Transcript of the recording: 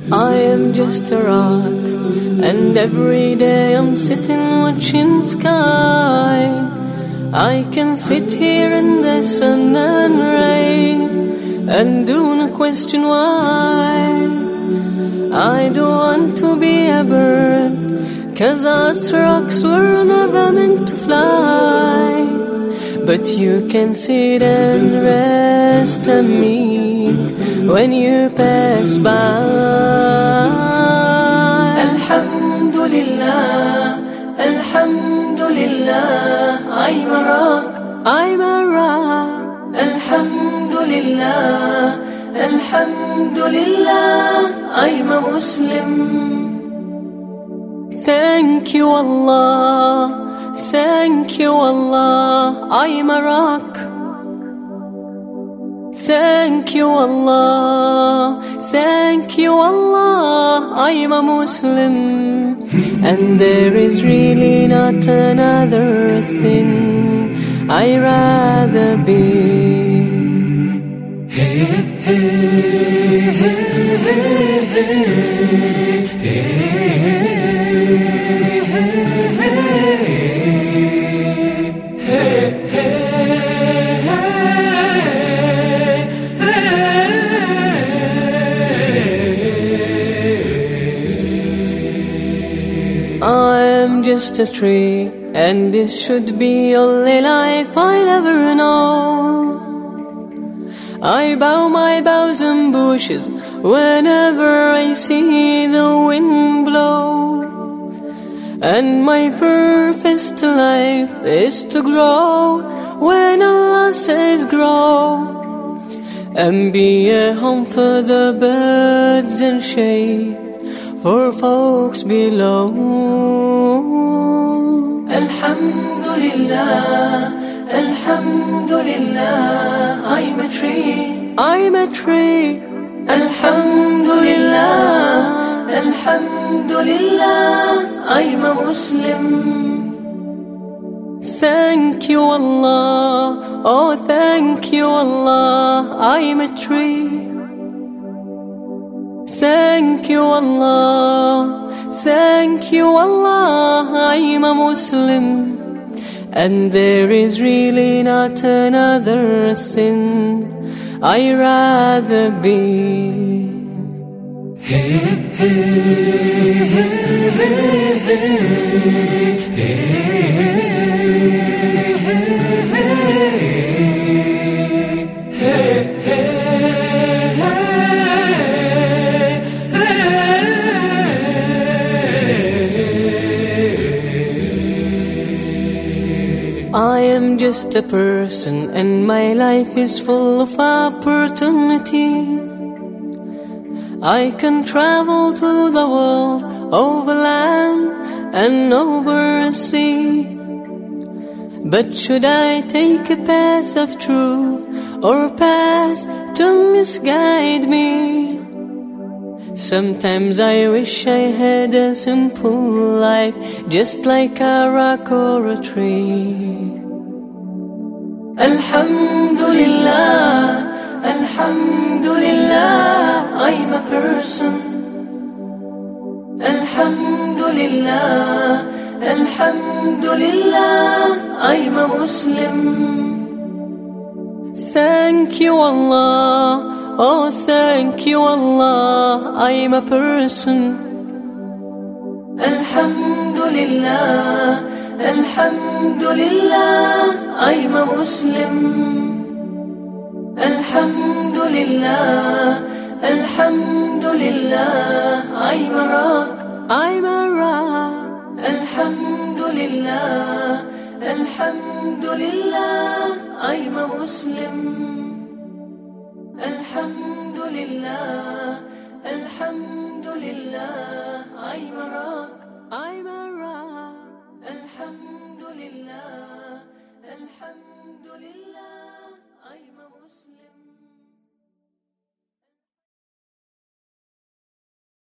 I am just a rock, and every day I'm sitting watching sky. I can sit here in the sun and rain and do not question why. I don't want to be a bird, 'cause us rocks were never meant to fly. But you can sit and rest on me when you pass by. Alhamdulillah, Alhamdulillah, I'm a rock, I'm a rock. Alhamdulillah, Alhamdulillah, I'm a Muslim. Thank you Allah, thank you Allah, I'm a rock. Thank you Allah, thank you Allah, I'm a Muslim. And there is really not another thing I'd rather be. I am just a tree, and this should be only life I'll ever know. I bow my boughs and bushes whenever I see the wind blow. And my purpose to life is to grow when Allah says grow, and be a home for the birds and shade for folks below. Alhamdulillah, Alhamdulillah, I'm a tree, I'm a tree. Alhamdulillah, Alhamdulillah, I'm a Muslim. Thank you Allah, oh thank you Allah, I'm a tree. Thank you Allah, thank you Allah, I'm a Muslim. And there is really not another thing I'd rather be. I am just a person, and my life is full of opportunity. I can travel to the world, over land and over sea. But should I take a path of truth, or a path to misguide me? Sometimes I wish I had a simple life, just like a rock or a tree. Alhamdulillah, Alhamdulillah, I'm a person. Alhamdulillah, Alhamdulillah, I'm a Muslim. Thank you Allah, oh thank you Allah, I'm a person. Alhamdulillah, Alhamdulillah, I'm a Muslim. Alhamdulillah, Alhamdulillah, I'm a rock, I'm a rock. Alhamdulillah, Alhamdulillah, I'm a Muslim. Alhamdulillah, Alhamdulillah, I'm a rock, I'm a rock. Alhamdulillah, Alhamdulillah, I'm a Muslim.